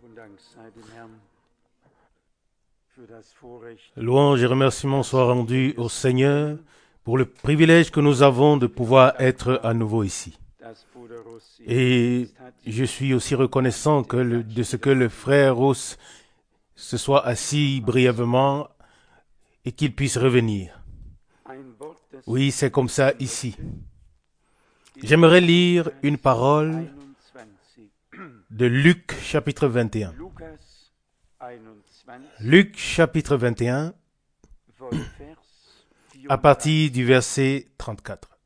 Louange et remerciements soient rendus au Seigneur pour le privilège que nous avons de pouvoir être à nouveau ici. Et je suis aussi reconnaissant de ce que le frère Ross se soit assis brièvement et qu'il puisse revenir. Oui, c'est comme ça ici. J'aimerais lire une parole de Luc chapitre 21. Luc chapitre 21, à partir du verset 34.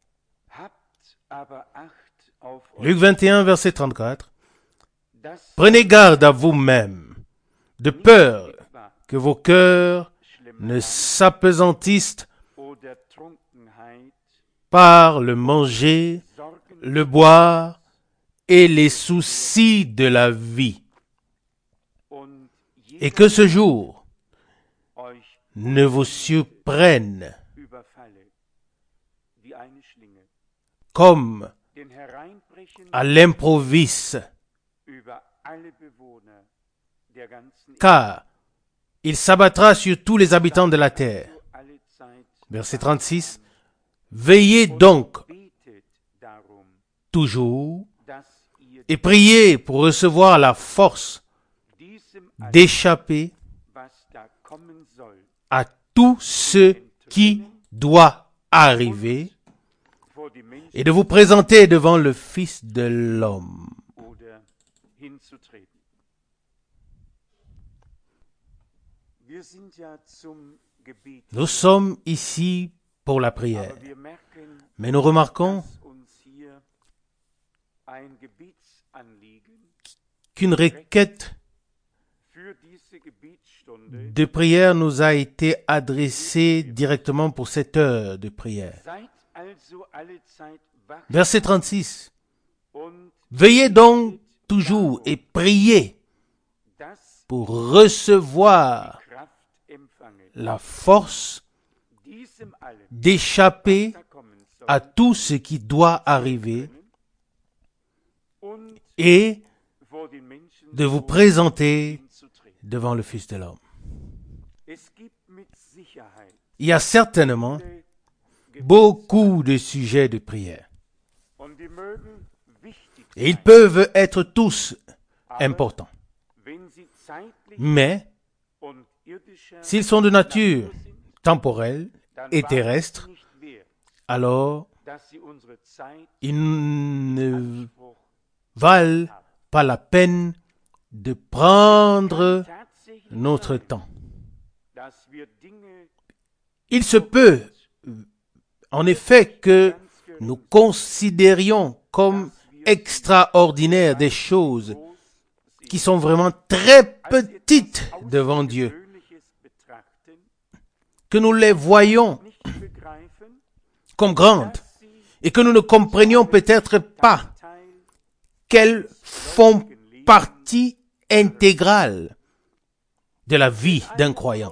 Luc 21, verset 34. Prenez garde à vous-même, de peur que vos cœurs ne s'apesantissent par le manger, le boire et les soucis de la vie. Et que ce jour ne vous surprenne comme à l'improviste, car il s'abattra sur tous les habitants de la terre. Verset 36. Veillez donc toujours et priez pour recevoir la force d'échapper à tout ce qui doit arriver et de vous présenter devant le Fils de l'homme. Nous sommes ici pour la prière, mais nous remarquons qu'une requête de prière nous a été adressée directement pour cette heure de prière. Verset 36. Veillez donc toujours et priez pour recevoir la force d'échapper à tout ce qui doit arriver et de vous présenter devant le Fils de l'homme. Il y a certainement beaucoup de sujets de prière. Et ils peuvent être tous importants. Mais, s'ils sont de nature temporelle et terrestre, alors ils ne valent pas la peine de prendre notre temps. Il se peut, en effet, que nous considérions comme extraordinaires des choses qui sont vraiment très petites devant Dieu, que nous les voyons comme grandes et que nous ne comprenions peut-être pas qu'elles font partie intégrale de la vie d'un croyant.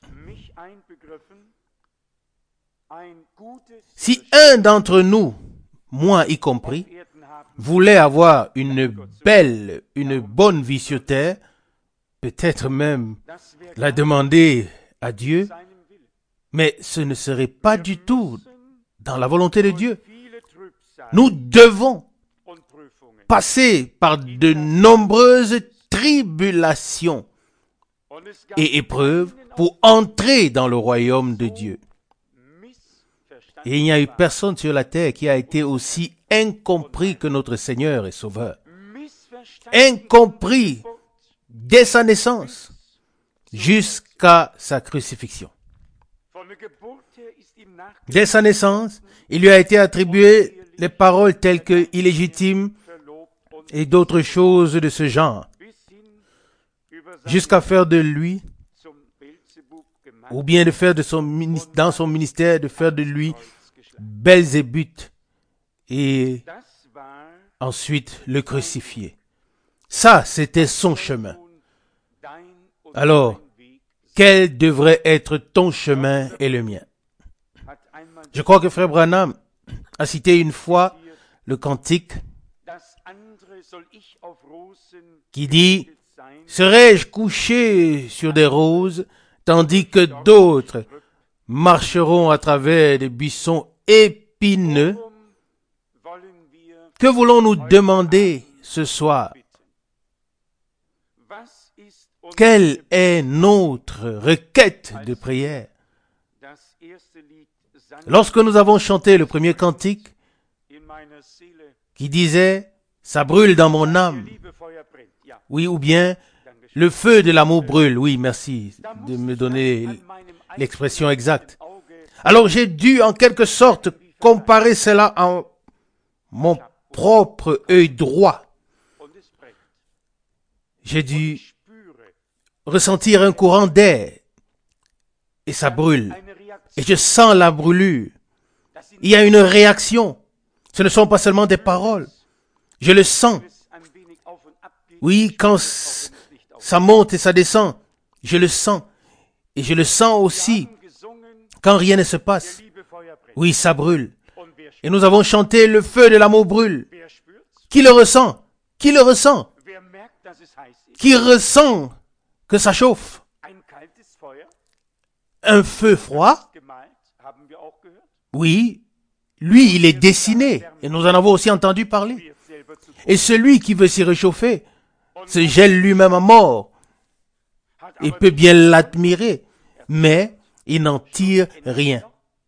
Si un d'entre nous, moi y compris, voulait avoir une bonne vie sur terre, peut-être même la demander à Dieu, mais ce ne serait pas du tout dans la volonté de Dieu. Nous devons passer par de nombreuses tribulations et épreuves pour entrer dans le royaume de Dieu. Et il n'y a eu personne sur la terre qui a été aussi incompris que notre Seigneur et Sauveur. Incompris dès sa naissance jusqu'à sa crucifixion. Dès sa naissance, il lui a été attribué les paroles telles que illégitime et d'autres choses de ce genre, jusqu'à faire de lui, ou bien de faire dans son ministère, de faire de lui Belzébuth et ensuite le crucifier. Ça, c'était son chemin. Alors, quel devrait être ton chemin et le mien? Je crois que Frère Branham a cité une fois le cantique qui dit Serais-je couché sur des roses, tandis que d'autres marcheront à travers des buissons épineux? Que voulons-nous demander ce soir? Quelle est notre requête de prière? Lorsque nous avons chanté le premier cantique qui disait « Ça brûle dans mon âme », oui, ou bien « Le feu de l'amour brûle », oui, merci de me donner l'expression exacte. Alors j'ai dû en quelque sorte comparer cela à mon propre œil droit. J'ai dû ressentir un courant d'air et ça brûle. Et je sens la brûlure. Il y a une réaction. Ce ne sont pas seulement des paroles. Je le sens. Oui, quand ça monte et ça descend, je le sens. Et je le sens aussi quand rien ne se passe. Oui, ça brûle. Et nous avons chanté « Le feu de l'amour brûle ». Qui le ressent? Qui le ressent? Qui ressent que ça chauffe? Un feu froid? Oui, lui, il est dessiné. Et nous en avons aussi entendu parler. Et celui qui veut s'y réchauffer se gèle lui-même à mort. Il peut bien l'admirer, mais il n'en tire rien.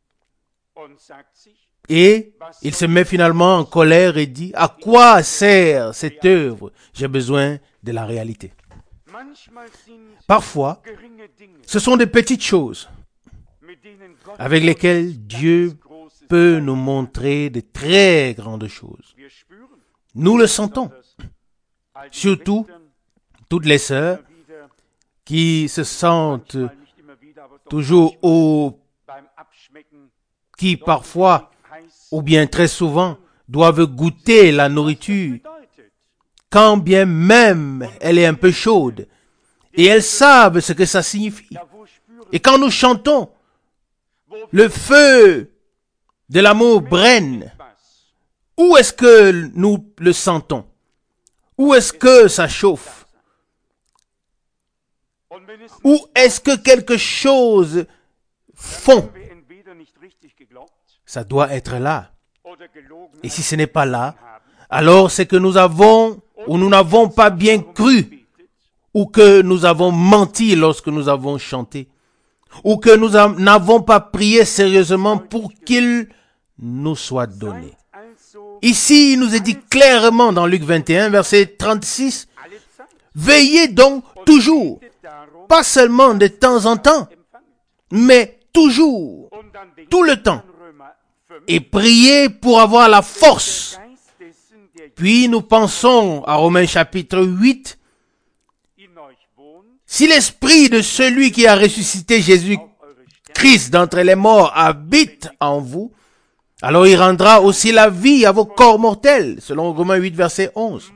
Et il se met finalement en colère et dit, à quoi sert cette œuvre? J'ai besoin de la réalité. Parfois, ce sont des petites choses avec lesquelles Dieu peut nous montrer de très grandes choses. Nous le sentons, surtout toutes les sœurs qui se sentent toujours qui parfois, ou bien très souvent, doivent goûter la nourriture, quand bien même elle est un peu chaude, et elles savent ce que ça signifie. Et quand nous chantons, le feu de l'amour brenne, où est-ce que nous le sentons? Où est-ce que ça chauffe? Où est-ce que quelque chose fond? Ça doit être là. Et si ce n'est pas là, alors c'est que nous avons ou nous n'avons pas bien cru, ou que nous avons menti lorsque nous avons chanté, ou que nous n'avons pas prié sérieusement pour qu'il nous soit donné. Ici, il nous est dit clairement dans Luc 21, verset 36, « Veillez donc toujours, pas seulement de temps en temps, mais toujours, tout le temps, et priez pour avoir la force. » Puis nous pensons à Romains chapitre 8, « Si l'esprit de celui qui a ressuscité Jésus-Christ d'entre les morts habite en vous, alors il rendra aussi la vie à vos corps mortels, selon Romains 8, verset 11.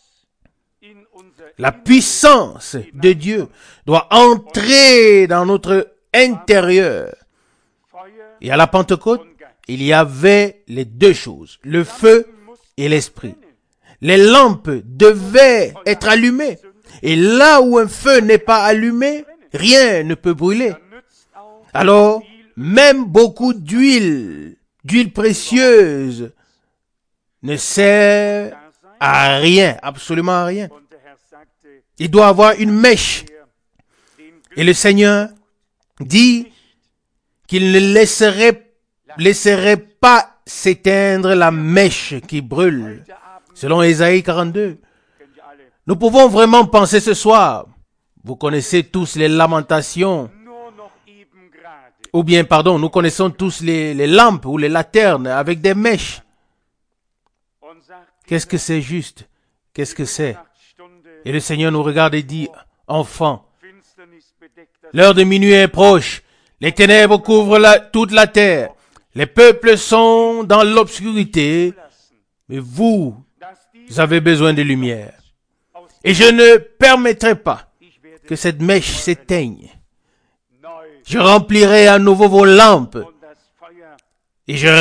La puissance de Dieu doit entrer dans notre intérieur. Et à la Pentecôte, il y avait les deux choses, le feu et l'esprit. Les lampes devaient être allumées. Et là où un feu n'est pas allumé, rien ne peut brûler. Alors, même beaucoup d'huile précieuse, ne sert à rien, absolument à rien. Il doit avoir une mèche. Et le Seigneur dit qu'il ne laisserait pas s'éteindre la mèche qui brûle, selon Ésaïe 42. Nous pouvons vraiment penser ce soir, vous connaissez tous les lamentations, ou bien, pardon, nous connaissons tous les lampes ou les lanternes avec des mèches. Qu'est-ce que c'est juste? Qu'est-ce que c'est? Et le Seigneur nous regarde et dit, « Enfants, l'heure de minuit est proche, les ténèbres couvrent toute la terre, les peuples sont dans l'obscurité, mais vous avez besoin de lumière. Et je ne permettrai pas que cette mèche s'éteigne. Je remplirai à nouveau vos lampes et je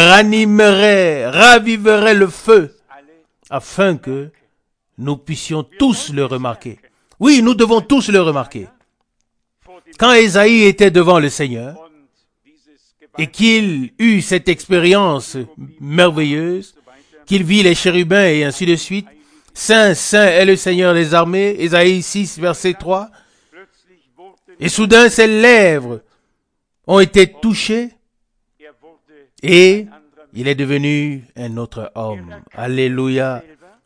raviverai le feu afin que nous puissions tous le remarquer. » Oui, nous devons tous le remarquer. Quand Ésaïe était devant le Seigneur et qu'il eut cette expérience merveilleuse, qu'il vit les chérubins et ainsi de suite, Saint, Saint est le Seigneur des armées, Ésaïe 6, verset 3, et soudain ses lèvres ont été touchées et il est devenu un autre homme. Alléluia.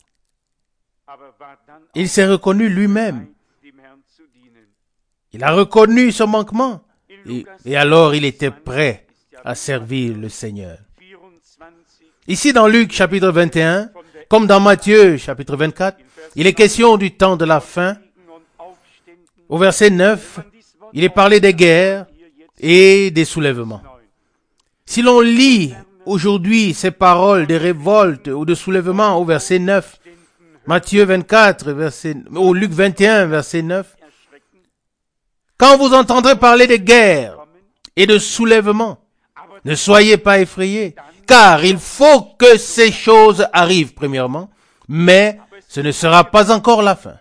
Il s'est reconnu lui-même. Il a reconnu son manquement. Et alors il était prêt à servir le Seigneur. Ici dans Luc chapitre 21, comme dans Matthieu chapitre 24, il est question du temps de la fin. Au verset 9, il est parlé des guerres et des soulèvements. Si l'on lit aujourd'hui ces paroles de révolte ou de soulèvement au verset 9, Matthieu 24, ou Luc 21, verset 9, quand vous entendrez parler de guerre et de soulèvement, ne soyez pas effrayés, car il faut que ces choses arrivent premièrement, mais ce ne sera pas encore la fin.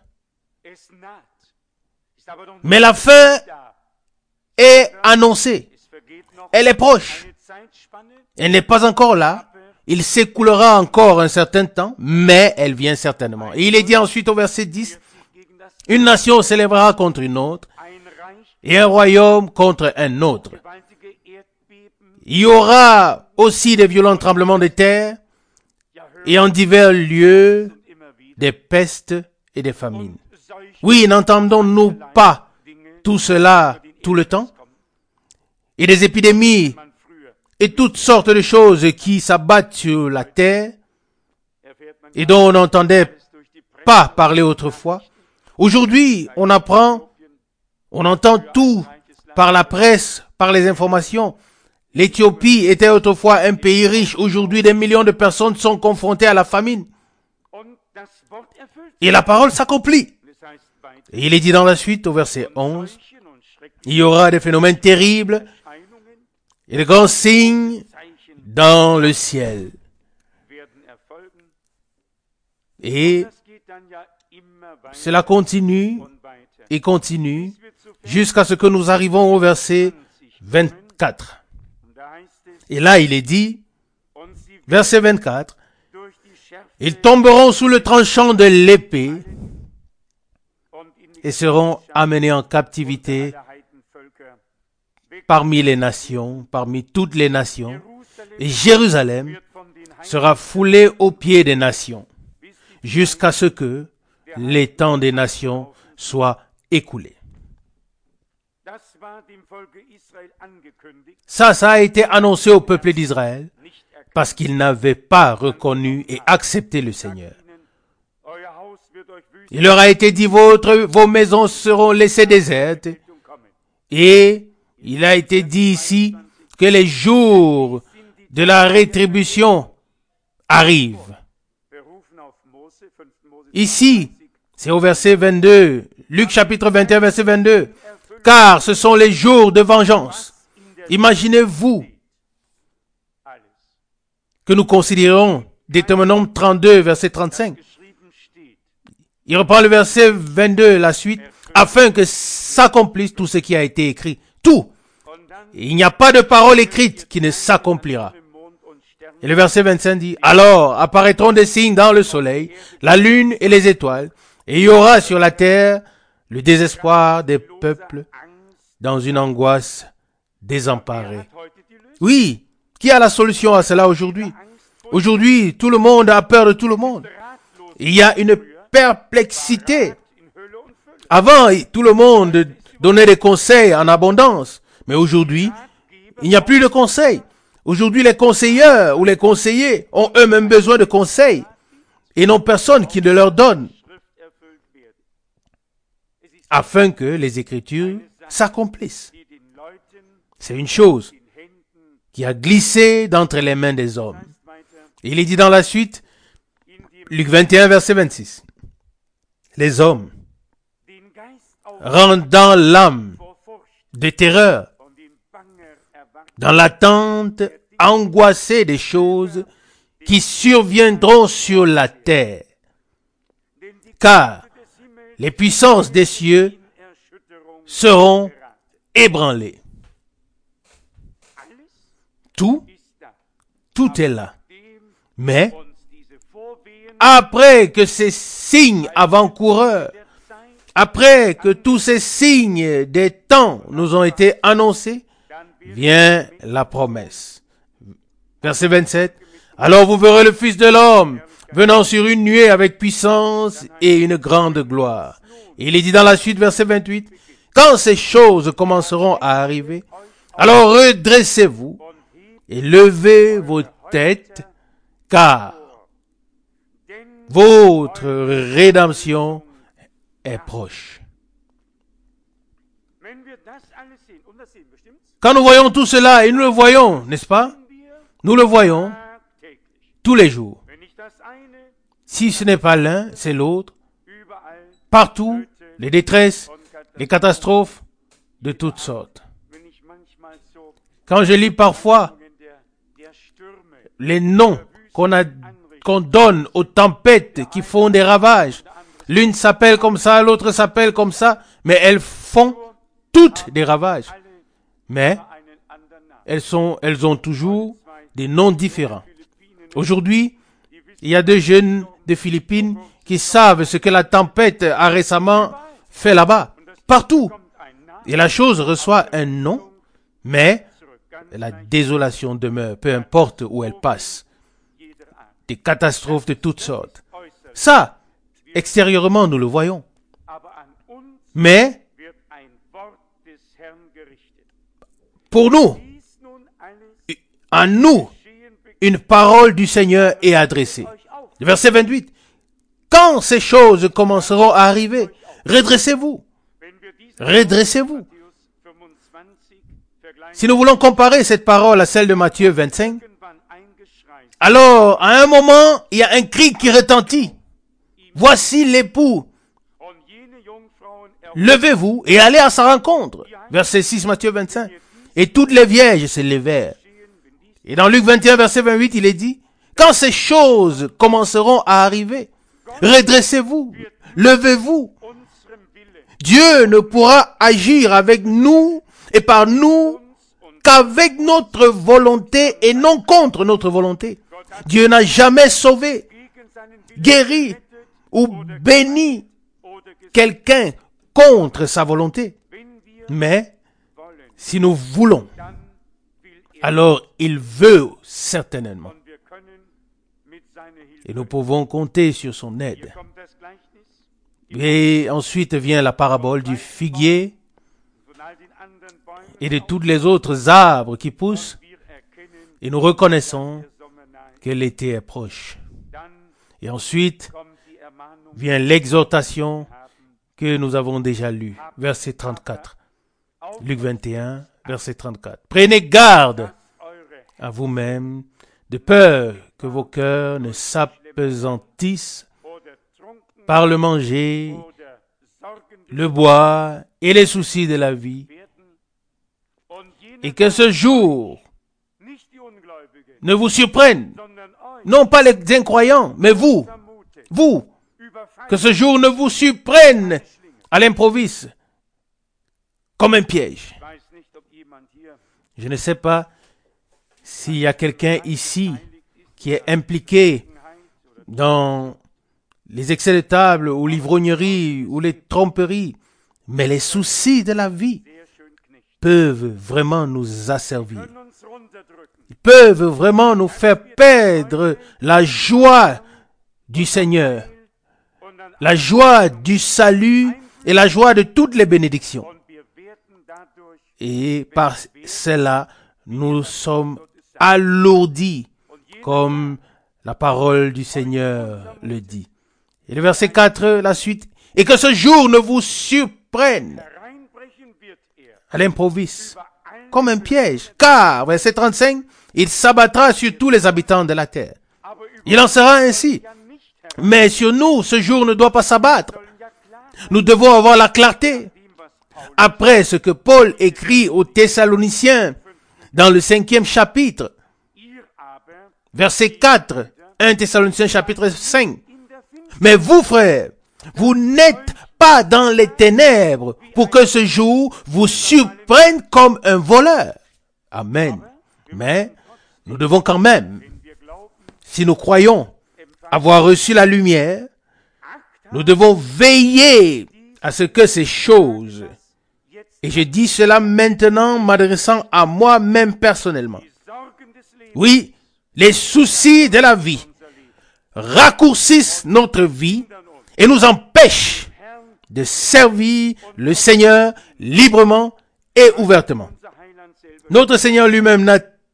Mais la fin est annoncée. Elle est proche. Elle n'est pas encore là. Il s'écoulera encore un certain temps, mais elle vient certainement. Et il est dit ensuite au verset 10, une nation s'élèvera contre une autre, et un royaume contre un autre. Il y aura aussi des violents tremblements de terre, et en divers lieux, des pestes et des famines. Oui, n'entendons-nous pas tout cela tout le temps? Et des épidémies et toutes sortes de choses qui s'abattent sur la terre et dont on n'entendait pas parler autrefois. Aujourd'hui, on entend tout par la presse, par les informations. L'Éthiopie était autrefois un pays riche. Aujourd'hui, des millions de personnes sont confrontées à la famine. Et la parole s'accomplit. Et il est dit dans la suite, au verset 11, il y aura des phénomènes terribles et de grands signes dans le ciel. Et cela continue et continue jusqu'à ce que nous arrivons au verset 24. Et là, il est dit, verset 24, ils tomberont sous le tranchant de l'épée et seront amenés en captivité parmi les nations, parmi toutes les nations, et Jérusalem sera foulée aux pieds des nations, jusqu'à ce que les temps des nations soient écoulés. Ça a été annoncé au peuple d'Israël, parce qu'ils n'avaient pas reconnu et accepté le Seigneur. Il leur a été dit, vos maisons seront laissées désertes, et il a été dit ici que les jours de la rétribution arrivent. Ici, c'est au verset 22, Luc chapitre 21, verset 22. Car ce sont les jours de vengeance. Imaginez-vous que nous considérons Deutéronome 32, verset 35. Il reprend le verset 22, la suite, afin que s'accomplisse tout ce qui a été écrit. Tout. Il n'y a pas de parole écrite qui ne s'accomplira. Et le verset 25 dit, alors apparaîtront des signes dans le soleil, la lune et les étoiles, et il y aura sur la terre le désespoir des peuples dans une angoisse désemparée. Oui, qui a la solution à cela aujourd'hui? Aujourd'hui, tout le monde a peur de tout le monde. Il y a une perplexité. Avant, tout le monde donnait des conseils en abondance. Mais aujourd'hui, il n'y a plus de conseils. Aujourd'hui, les conseilleurs ou les conseillers ont eux-mêmes besoin de conseils et non personne qui ne leur donne, afin que les Écritures s'accomplissent. C'est une chose qui a glissé d'entre les mains des hommes. Et il est dit dans la suite, Luc 21, verset 26, les hommes rendant l'âme de terreur, dans l'attente angoissée des choses qui surviendront sur la terre. Car les puissances des cieux seront ébranlées. Tout est là. Mais, après que ces signes avant-coureurs, après que tous ces signes des temps nous ont été annoncés, vient la promesse. Verset 27. Alors vous verrez le Fils de l'homme venant sur une nuée avec puissance et une grande gloire. Et il est dit dans la suite, verset 28, quand ces choses commenceront à arriver, alors redressez-vous et levez vos têtes, car votre rédemption est proche. Quand nous voyons tout cela, et nous le voyons, n'est-ce pas? Nous le voyons tous les jours. Si ce n'est pas l'un, c'est l'autre. Partout, les détresses, les catastrophes de toutes sortes. Quand je lis parfois les noms qu'on donne aux tempêtes qui font des ravages, l'une s'appelle comme ça, l'autre s'appelle comme ça, mais elles font toutes des ravages. Mais elles ont toujours des noms différents. Aujourd'hui, il y a deux jeunes de Philippines qui savent ce que la tempête a récemment fait là-bas, partout. Et la chose reçoit un nom, mais la désolation demeure, peu importe où elle passe. Des catastrophes de toutes sortes. Ça, extérieurement, nous le voyons. Mais, pour nous, à nous, une parole du Seigneur est adressée. Verset 28. Quand ces choses commenceront à arriver, redressez-vous. Redressez-vous. Si nous voulons comparer cette parole à celle de Matthieu 25, alors, à un moment, il y a un cri qui retentit. Voici l'époux. Levez-vous et allez à sa rencontre. Verset 6, Matthieu 25. Et toutes les vierges se levèrent. Et dans Luc 21, verset 28, il est dit, quand ces choses commenceront à arriver, redressez-vous, levez-vous. Dieu ne pourra agir avec nous et par nous qu'avec notre volonté et non contre notre volonté. Dieu n'a jamais sauvé, guéri ou béni quelqu'un contre sa volonté. Mais si nous voulons, alors il veut certainement. Et nous pouvons compter sur son aide. Et ensuite vient la parabole du figuier et de tous les autres arbres qui poussent. Et nous reconnaissons que l'été est proche. Et ensuite vient l'exhortation que nous avons déjà lue. Verset 34. Luc 21, verset 34. Prenez garde à vous-même, de peur que vos cœurs ne s'apesantissent par le manger, le boire et les soucis de la vie, et que ce jour ne vous surprenne, non pas les incroyants, mais vous, que ce jour ne vous surprenne à l'improviste, comme un piège. Je ne sais pas s'il y a quelqu'un ici qui est impliqué dans les excès de table ou l'ivrognerie ou les tromperies, mais les soucis de la vie peuvent vraiment nous asservir. Ils peuvent vraiment nous faire perdre la joie du Seigneur, la joie du salut et la joie de toutes les bénédictions. Et par cela, nous sommes alourdis, comme la parole du Seigneur le dit. Et le verset 4, la suite, et que ce jour ne vous surprenne à l'improviste, comme un piège, car, verset 35, il s'abattra sur tous les habitants de la terre. Il en sera ainsi. Mais sur nous, ce jour ne doit pas s'abattre. Nous devons avoir la clarté. Après ce que Paul écrit aux Thessaloniciens, dans le 5e chapitre, verset 4, 1 Thessaloniciens chapitre 5. Mais vous, frères, vous n'êtes pas dans les ténèbres pour que ce jour vous surprenne comme un voleur. Amen. Mais nous devons quand même, si nous croyons avoir reçu la lumière, nous devons veiller à ce que ces choses, et je dis cela maintenant m'adressant à moi-même personnellement. Oui, les soucis de la vie raccourcissent notre vie et nous empêchent de servir le Seigneur librement et ouvertement. Notre Seigneur lui-même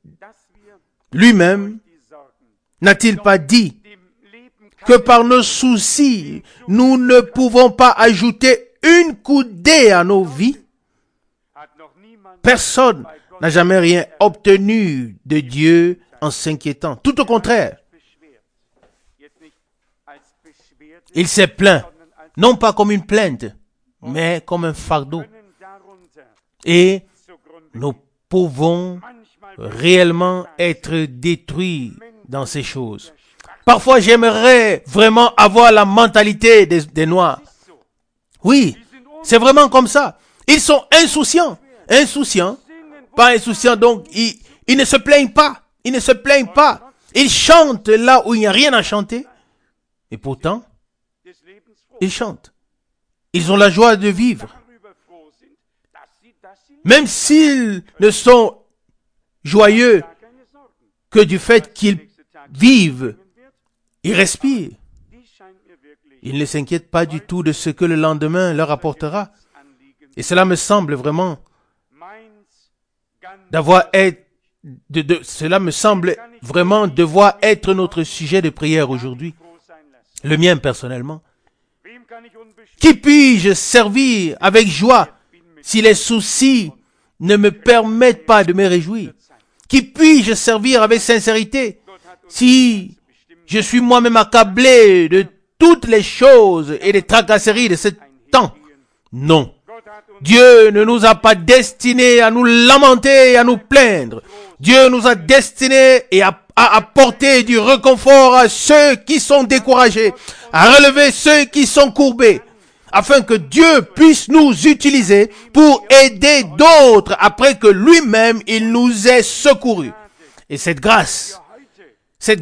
n'a-t-il pas dit que par nos soucis, nous ne pouvons pas ajouter une coudée à nos vies? Personne n'a jamais rien obtenu de Dieu en s'inquiétant. Tout au contraire. Il s'est plaint, non pas comme une plainte, mais comme un fardeau. Et nous pouvons réellement être détruits dans ces choses. Parfois, j'aimerais vraiment avoir la mentalité des Noirs. Oui, c'est vraiment comme ça. Ils sont insouciants. Pas insouciants, donc ils ne se plaignent pas. Ils chantent là où il n'y a rien à chanter. Et pourtant, ils chantent. Ils ont la joie de vivre. Même s'ils ne sont joyeux que du fait qu'ils vivent, ils respirent. Ils ne s'inquiètent pas du tout de ce que le lendemain leur apportera. Et cela me semble vraiment devoir être notre sujet de prière aujourd'hui. Le mien personnellement. Qui puis-je servir avec joie si les soucis ne me permettent pas de me réjouir? Qui puis-je servir avec sincérité si je suis moi-même accablé de toutes les choses et des tracasseries de ce temps? Non. Dieu ne nous a pas destinés à nous lamenter et à nous plaindre. Dieu nous a destinés à apporter du réconfort à ceux qui sont découragés, à relever ceux qui sont courbés, afin que Dieu puisse nous utiliser pour aider d'autres après que lui-même il nous ait secourus. Et cette grâce, c'est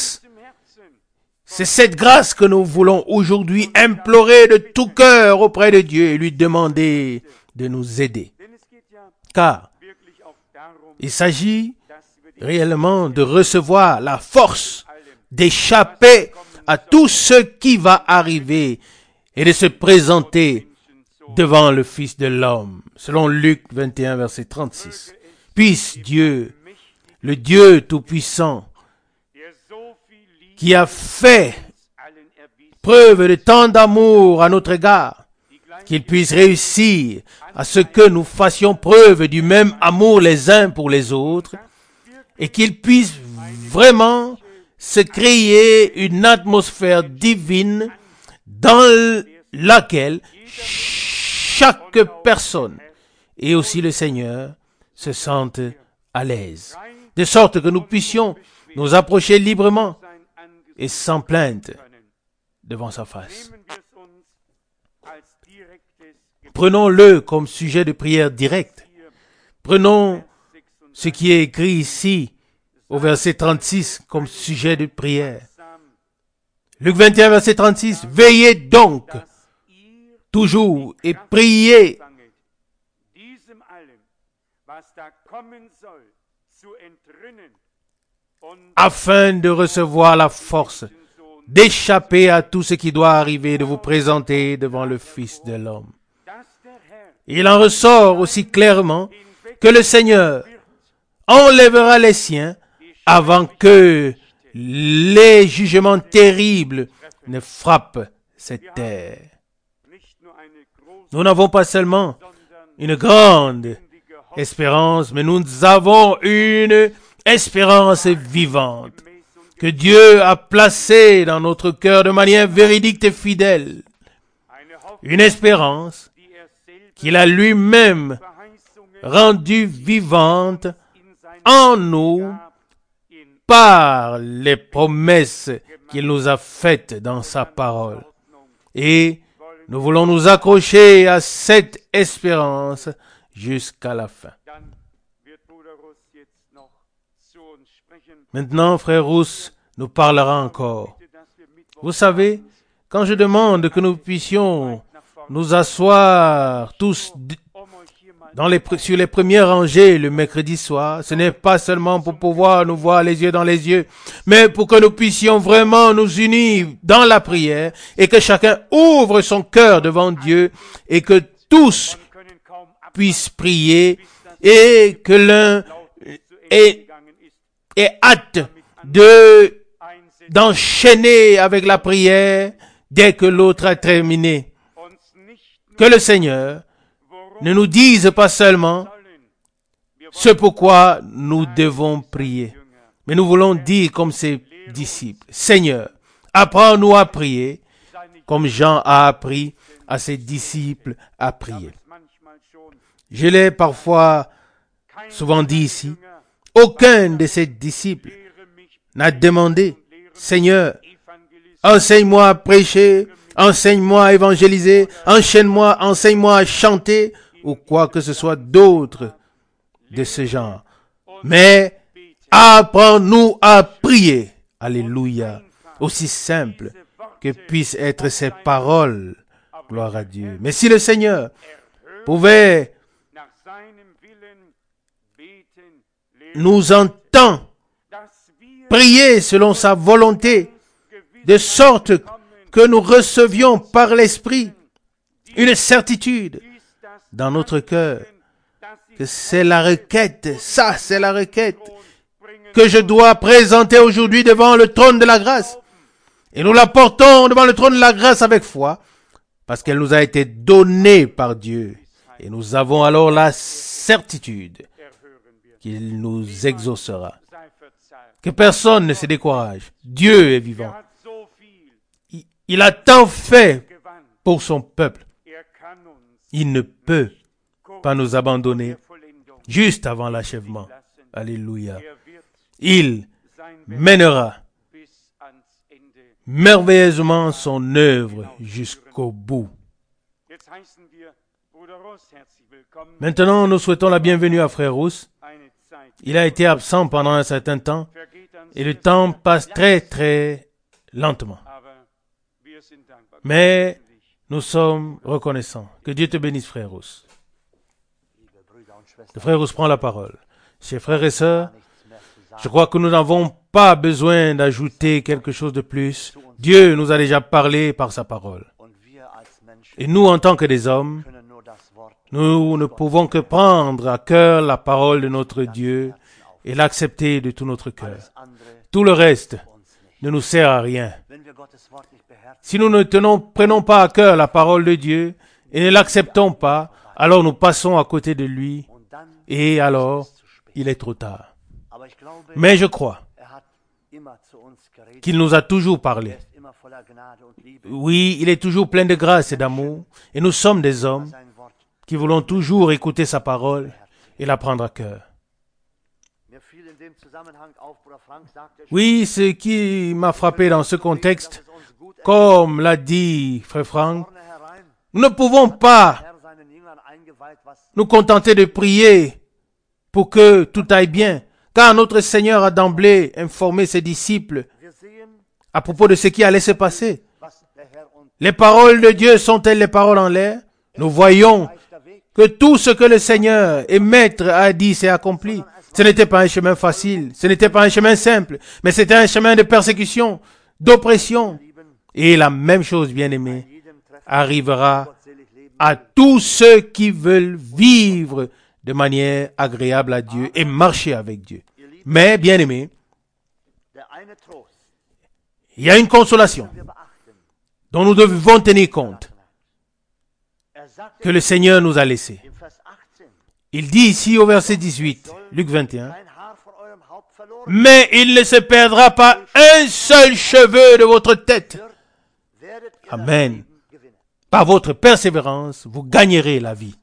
cette grâce que nous voulons aujourd'hui implorer de tout cœur auprès de Dieu et lui demander de nous aider. Car il s'agit réellement de recevoir la force d'échapper à tout ce qui va arriver et de se présenter devant le Fils de l'homme, selon Luc 21, verset 36. Puisse Dieu, le Dieu Tout-Puissant, qui a fait preuve de tant d'amour à notre égard, qu'il puisse réussir à ce que nous fassions preuve du même amour les uns pour les autres, et qu'il puisse vraiment se créer une atmosphère divine dans laquelle chaque personne, et aussi le Seigneur, se sentent à l'aise, de sorte que nous puissions nous approcher librement et sans plainte devant sa face. Prenons-le comme sujet de prière directe. Prenons ce qui est écrit ici au verset 36 comme sujet de prière. Luc 21, verset 36. Veillez donc toujours et priez afin de recevoir la force d'échapper à tout ce qui doit arriver, de vous présenter devant le Fils de l'homme. Il en ressort aussi clairement que le Seigneur enlèvera les siens avant que les jugements terribles ne frappent cette terre. Nous n'avons pas seulement une grande espérance, mais nous avons une espérance vivante que Dieu a placée dans notre cœur de manière véridique et fidèle. Une espérance qu'il a lui-même rendue vivante en nous par les promesses qu'il nous a faites dans sa parole. Et Nous voulons nous accrocher à cette espérance jusqu'à la fin. Maintenant, frère Rousse nous parlera encore. Vous savez, quand je demande que nous puissions nous asseoir tous sur les premières rangées le mercredi soir, ce n'est pas seulement pour pouvoir nous voir les yeux dans les yeux, mais pour que nous puissions vraiment nous unir dans la prière et que chacun ouvre son cœur devant Dieu et que tous puissent prier et que l'un ait hâte d'enchaîner avec la prière dès que l'autre a terminé. Que le Seigneur ne nous dise pas seulement ce pourquoi nous devons prier, mais nous voulons dire comme ses disciples, Seigneur, apprends-nous à prier comme Jean a appris à ses disciples à prier. Je l'ai souvent dit ici, aucun de ses disciples n'a demandé, Seigneur, enseigne-moi à prêcher, enseigne-moi à évangéliser, enseigne-moi à chanter, ou quoi que ce soit d'autre de ce genre. Mais apprends-nous à prier. Alléluia. Aussi simple que puissent être ces paroles. Gloire à Dieu. Mais si le Seigneur pouvait nous entendre prier selon sa volonté, de sorte que nous recevions par l'Esprit une certitude dans notre cœur, que c'est la requête, c'est la requête que je dois présenter aujourd'hui devant le trône de la grâce. Et nous la portons devant le trône de la grâce avec foi, parce qu'elle nous a été donnée par Dieu. Et nous avons alors la certitude qu'il nous exaucera. Que personne ne se décourage. Dieu est vivant. Il a tant fait pour son peuple. Il ne peut pas nous abandonner juste avant l'achèvement. Alléluia. Il mènera merveilleusement son œuvre jusqu'au bout. Maintenant, nous souhaitons la bienvenue à Frère Rousse. Il a été absent pendant un certain temps et le temps passe très très lentement. Mais nous sommes reconnaissants. Que Dieu te bénisse, Frère Rousse. Le Frère Rousse prend la parole. Chers frères et sœurs, je crois que nous n'avons pas besoin d'ajouter quelque chose de plus. Dieu nous a déjà parlé par sa parole. Et nous, en tant que des hommes, nous ne pouvons que prendre à cœur la parole de notre Dieu et l'accepter de tout notre cœur. Tout le reste ne nous sert à rien. Si nous ne prenons pas à cœur la parole de Dieu et ne l'acceptons pas, alors nous passons à côté de lui et alors il est trop tard. Mais je crois qu'il nous a toujours parlé. Oui, il est toujours plein de grâce et d'amour et nous sommes des hommes qui voulons toujours écouter sa parole et la prendre à cœur. Oui, ce qui m'a frappé dans ce contexte, comme l'a dit Frère Franck, nous ne pouvons pas nous contenter de prier pour que tout aille bien, car notre Seigneur a d'emblée informé ses disciples à propos de ce qui allait se passer. Les paroles de Dieu sont-elles les paroles en l'air? Nous voyons que tout ce que le Seigneur et Maître a dit s'est accompli. Ce n'était pas un chemin facile, ce n'était pas un chemin simple, mais c'était un chemin de persécution, d'oppression. Et la même chose, bien-aimés, arrivera à tous ceux qui veulent vivre de manière agréable à Dieu et marcher avec Dieu. Mais, bien-aimés, il y a une consolation dont nous devons tenir compte, que le Seigneur nous a laissée. Il dit ici au verset 18, Luc 21, « Mais il ne se perdra pas un seul cheveu de votre tête. » Amen. Par votre persévérance, vous gagnerez la vie.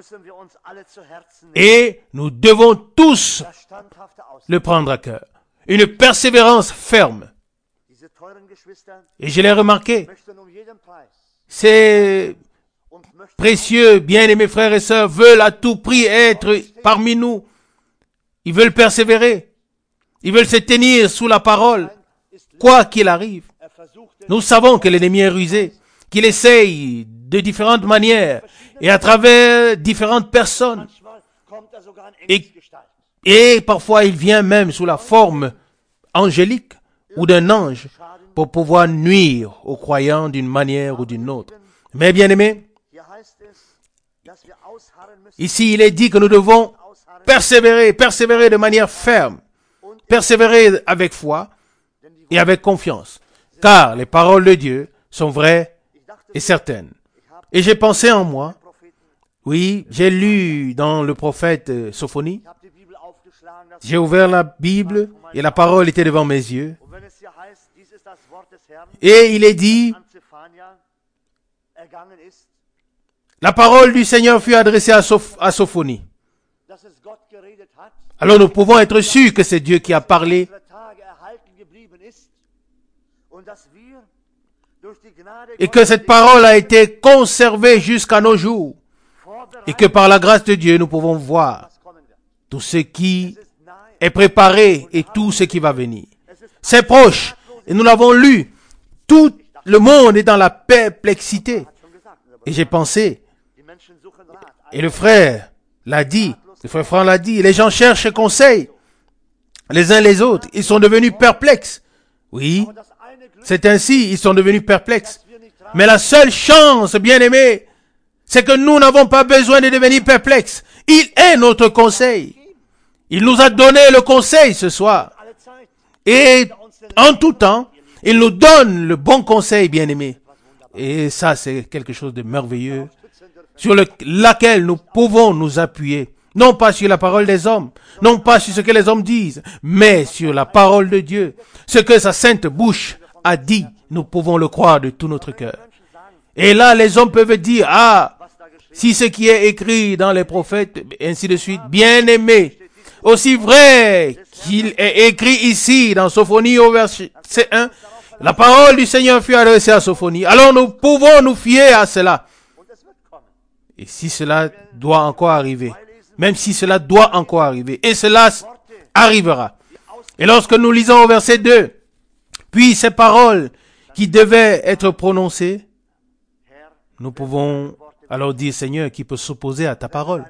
Et nous devons tous le prendre à cœur. Une persévérance ferme. Et je l'ai remarqué. ces précieux, bien-aimés frères et sœurs veulent à tout prix être parmi nous. Ils veulent persévérer. Ils veulent se tenir sous la parole, quoi qu'il arrive. Nous savons que l'ennemi est rusé, qu'il essaye de différentes manières et à travers différentes personnes. Et parfois, il vient même sous la forme angélique ou d'un ange pour pouvoir nuire aux croyants d'une manière ou d'une autre. Mais bien aimés, ici il est dit que nous devons persévérer de manière ferme, persévérer avec foi et avec confiance, car les paroles de Dieu sont vraies et certaines. Et j'ai pensé en moi, oui, j'ai lu dans le prophète Sophonie, j'ai ouvert la Bible et la parole était devant mes yeux. Et il est dit, la parole du Seigneur fut adressée à Sophonie. Alors nous pouvons être sûrs que c'est Dieu qui a parlé. Et que cette parole a été conservée jusqu'à nos jours. Et que par la grâce de Dieu, nous pouvons voir tout ce qui est préparé et tout ce qui va venir. C'est proche. Et nous l'avons lu. Tout le monde est dans la perplexité. Et j'ai pensé, et le frère l'a dit, le frère Franck l'a dit, les gens cherchent conseil, les uns les autres. Ils sont devenus perplexes. Oui, c'est ainsi, ils sont devenus perplexes. Mais la seule chance, bien-aimés, c'est que nous n'avons pas besoin de devenir perplexes. Il est notre conseil. Il nous a donné le conseil ce soir. Et en tout temps, il nous donne le bon conseil, bien-aimés. Et ça, c'est quelque chose de merveilleux sur laquelle nous pouvons nous appuyer. Non pas sur la parole des hommes, non pas sur ce que les hommes disent, mais sur la parole de Dieu. Ce que sa sainte bouche a dit, nous pouvons le croire de tout notre cœur. Et là, les hommes peuvent dire, ah, si ce qui est écrit dans les prophètes, ainsi de suite, bien-aimé, aussi vrai qu'il est écrit ici dans Sophonie au verset 1, la parole du Seigneur fut adressée à Sophonie. Alors nous pouvons nous fier à cela. Et si cela doit encore arriver, même si cela doit encore arriver, et cela arrivera. Et lorsque nous lisons au verset 2, puis ces paroles qui devaient être prononcées, nous pouvons alors dire, Seigneur, qui peut s'opposer à ta parole?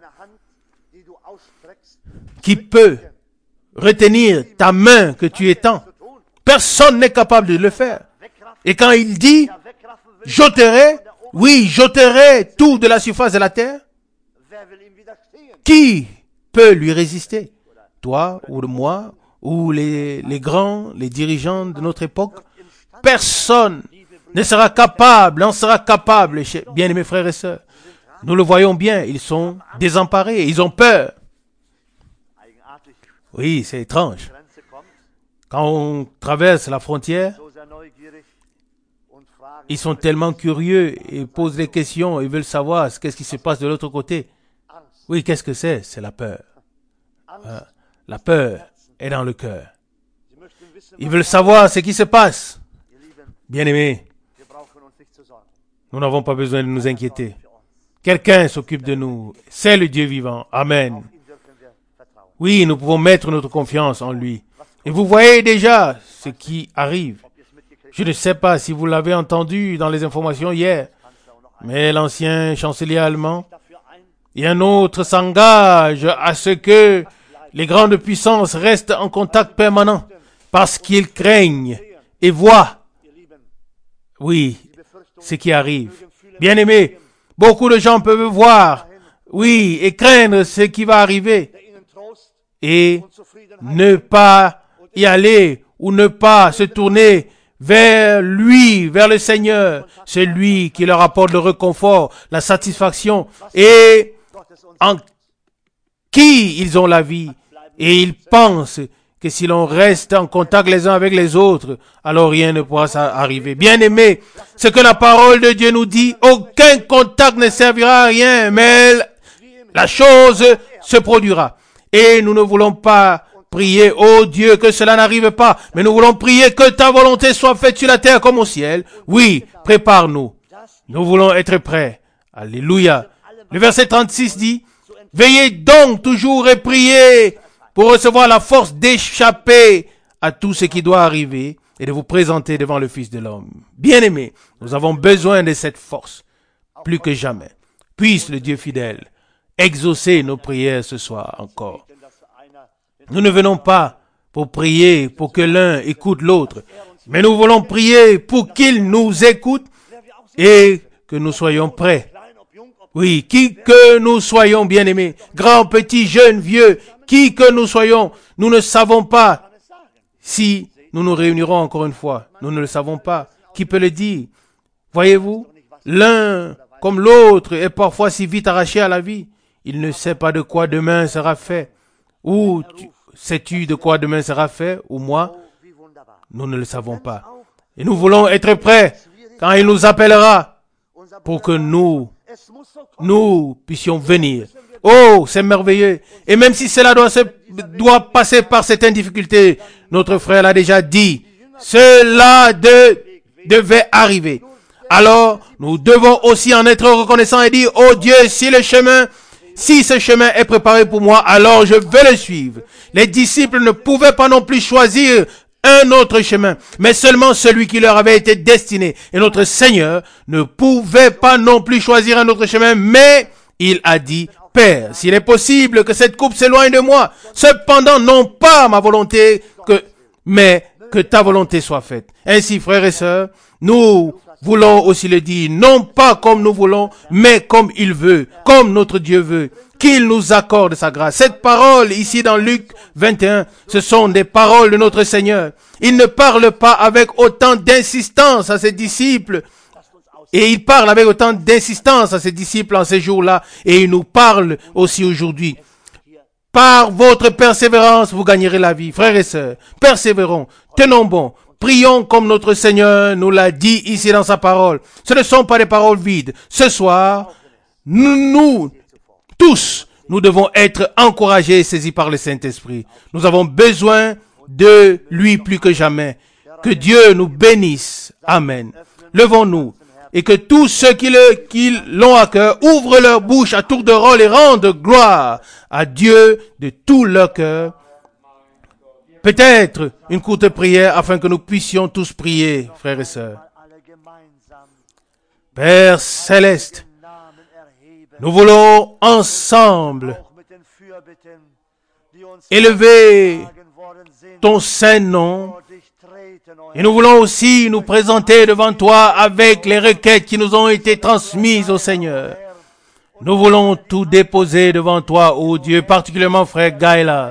Qui peut retenir ta main que tu étends? Personne n'est capable de le faire. Et quand il dit, j'ôterai, oui, j'ôterai tout de la surface de la terre, qui peut lui résister? Toi ou moi ou les grands, les dirigeants de notre époque? Personne ne sera capable, n'en sera capable, bien-aimés frères et sœurs. Nous le voyons bien, ils sont désemparés, ils ont peur. Oui, c'est étrange. Quand on traverse la frontière, ils sont tellement curieux et posent des questions, ils veulent savoir qu'est-ce qui se passe de l'autre côté. Oui, qu'est-ce que c'est? C'est la peur. La peur est dans le cœur. Ils veulent savoir ce qui se passe. Bien-aimés, nous n'avons pas besoin de nous inquiéter. Quelqu'un s'occupe de nous. C'est le Dieu vivant. Amen. Oui, nous pouvons mettre notre confiance en lui. Et vous voyez déjà ce qui arrive. Je ne sais pas si vous l'avez entendu dans les informations hier, mais l'ancien chancelier allemand et un autre s'engagent à ce que les grandes puissances restent en contact permanent parce qu'ils craignent et voient, oui, ce qui arrive. Bien-aimés, beaucoup de gens peuvent voir, oui, et craindre ce qui va arriver et ne pas y aller ou ne pas se tourner vers lui, vers le Seigneur. C'est lui qui leur apporte le réconfort, la satisfaction et en qui ils ont la vie. Et ils pensent que si l'on reste en contact les uns avec les autres, alors rien ne pourra arriver. Bien-aimés, ce que la parole de Dieu nous dit, aucun contact ne servira à rien, mais la chose se produira. Et nous ne voulons pas prier, oh Dieu, que cela n'arrive pas, mais nous voulons prier que ta volonté soit faite sur la terre comme au ciel. Oui, prépare-nous. Nous voulons être prêts. Alléluia. Le verset 36 dit, « Veillez donc toujours et priez pour recevoir la force d'échapper à tout ce qui doit arriver et de vous présenter devant le Fils de l'homme. » Bien-aimés, nous avons besoin de cette force, plus que jamais. Puisse le Dieu fidèle exaucer nos prières ce soir encore. Nous ne venons pas pour prier pour que l'un écoute l'autre, mais nous voulons prier pour qu'il nous écoute et que nous soyons prêts. Oui, qui que nous soyons, bien-aimés, grands, petits, jeunes, vieux, qui que nous soyons, nous ne savons pas si nous nous réunirons encore une fois. Nous ne le savons pas. Qui peut le dire? Voyez-vous, l'un comme l'autre est parfois si vite arraché à la vie. Il ne sait pas de quoi demain sera fait. Ou sais-tu de quoi demain sera fait? Ou moi? Nous ne le savons pas. Et nous voulons être prêts quand il nous appellera pour que nous puissions venir. Oh, c'est merveilleux. Et même si cela doit passer par certaines difficultés, notre frère l'a déjà dit, cela devait arriver. Alors, nous devons aussi en être reconnaissants et dire, oh Dieu, si ce chemin est préparé pour moi, alors je vais le suivre. Les disciples ne pouvaient pas non plus choisir un autre chemin, mais seulement celui qui leur avait été destiné. Et notre Seigneur ne pouvait pas non plus choisir un autre chemin, mais il a dit, Père, s'il est possible que cette coupe s'éloigne de moi, cependant non pas ma volonté, mais que ta volonté soit faite. Ainsi, frères et sœurs, nous voulons aussi le dire, non pas comme nous voulons, mais comme il veut, comme notre Dieu veut, qu'il nous accorde sa grâce. Cette parole ici dans Luc 21, ce sont des paroles de notre Seigneur. Il ne parle pas avec autant d'insistance à ses disciples, et il parle avec autant d'insistance à ses disciples en ces jours-là, et il nous parle aussi aujourd'hui. Par votre persévérance, vous gagnerez la vie. Frères et sœurs, persévérons, tenons bon. Prions comme notre Seigneur nous l'a dit ici dans sa parole. Ce ne sont pas des paroles vides. Ce soir, nous tous, nous devons être encouragés et saisis par le Saint-Esprit. Nous avons besoin de lui plus que jamais. Que Dieu nous bénisse. Amen. Levons-nous et que tous ceux qui l'ont à cœur ouvrent leur bouche à tour de rôle et rendent gloire à Dieu de tout leur cœur. Peut-être une courte prière afin que nous puissions tous prier, frères et sœurs. Père Céleste, nous voulons ensemble élever ton saint nom et nous voulons aussi nous présenter devant toi avec les requêtes qui nous ont été transmises au Seigneur. Nous voulons tout déposer devant toi, ô Dieu, particulièrement frère Gaïla.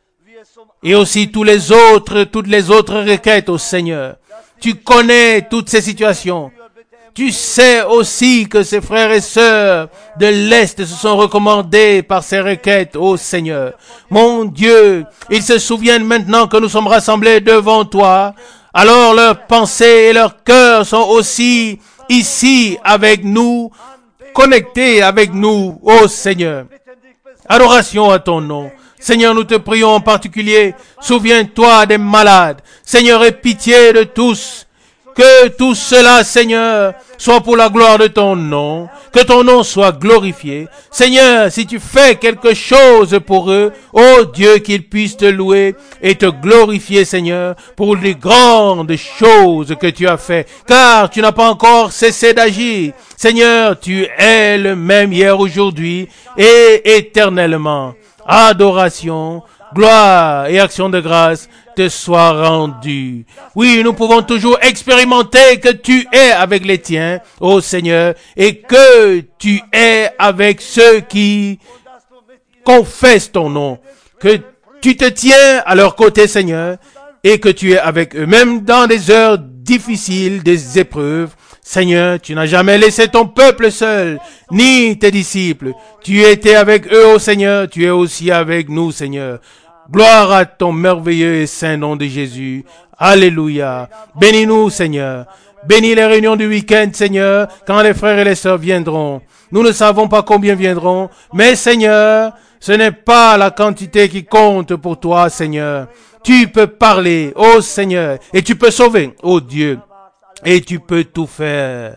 Et aussi toutes les autres requêtes au Seigneur. Tu connais toutes ces situations. Tu sais aussi que ces frères et sœurs de l'Est se sont recommandés par ces requêtes au Seigneur. Mon Dieu, ils se souviennent maintenant que nous sommes rassemblés devant toi. Alors leurs pensées et leurs cœurs sont aussi ici avec nous, connectés avec nous, ô Seigneur. Adoration à ton nom. Seigneur, nous te prions en particulier, souviens-toi des malades. Seigneur, aie pitié de tous. Que tout cela, Seigneur, soit pour la gloire de ton nom. Que ton nom soit glorifié. Seigneur, si tu fais quelque chose pour eux, ô Dieu, qu'ils puissent te louer et te glorifier, Seigneur, pour les grandes choses que tu as fait. Car tu n'as pas encore cessé d'agir. Seigneur, tu es le même hier, aujourd'hui et éternellement. Adoration, gloire et action de grâce te soient rendues. Oui, nous pouvons toujours expérimenter que tu es avec les tiens, ô Seigneur, et que tu es avec ceux qui confessent ton nom, que tu te tiens à leur côté, Seigneur, et que tu es avec eux, même dans des heures difficiles, des épreuves. Seigneur, tu n'as jamais laissé ton peuple seul, ni tes disciples. Tu étais avec eux, ô Seigneur, tu es aussi avec nous, Seigneur. Gloire à ton merveilleux et saint nom de Jésus. Alléluia. Bénis-nous, Seigneur. Bénis les réunions du week-end, Seigneur, quand les frères et les sœurs viendront. Nous ne savons pas combien viendront, mais Seigneur, ce n'est pas la quantité qui compte pour toi, Seigneur. Tu peux parler, ô Seigneur, et tu peux sauver, ô Dieu. Et tu peux tout faire.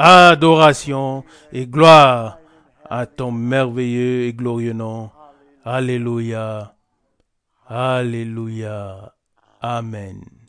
Adoration et gloire à ton merveilleux et glorieux nom. Alléluia. Alléluia. Amen.